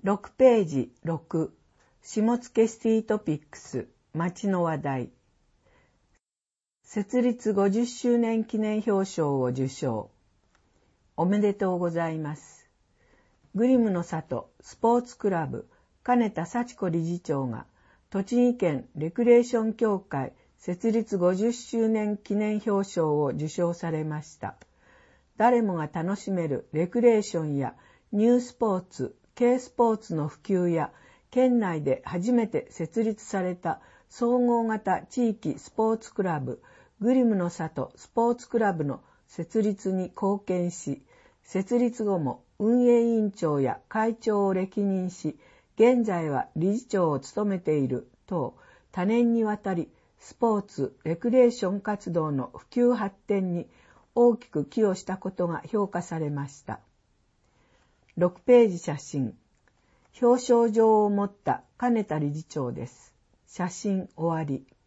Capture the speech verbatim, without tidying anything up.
ろくページろく、下野シティトピックス、町の話題。設立ごじゅっしゅうねん記念表彰を受賞。おめでとうございます。グリムの里スポーツクラブ金田幸子理事長が栃木県レクレーション協会設立ごじゅっしゅうねん記念表彰を受賞されました。誰もが楽しめるレクレーションやニュースポーツ、Kスポーツの普及や県内で初めて設立された総合型地域スポーツクラブグリムの里スポーツクラブの設立に貢献し、設立後も運営委員長や会長を歴任し、現在は理事長を務めている等、多年にわたりスポーツ・レクレーション活動の普及発展に大きく寄与したことが評価されました。ろくページ写真。表彰状を持った金田理事長です。写真終わり。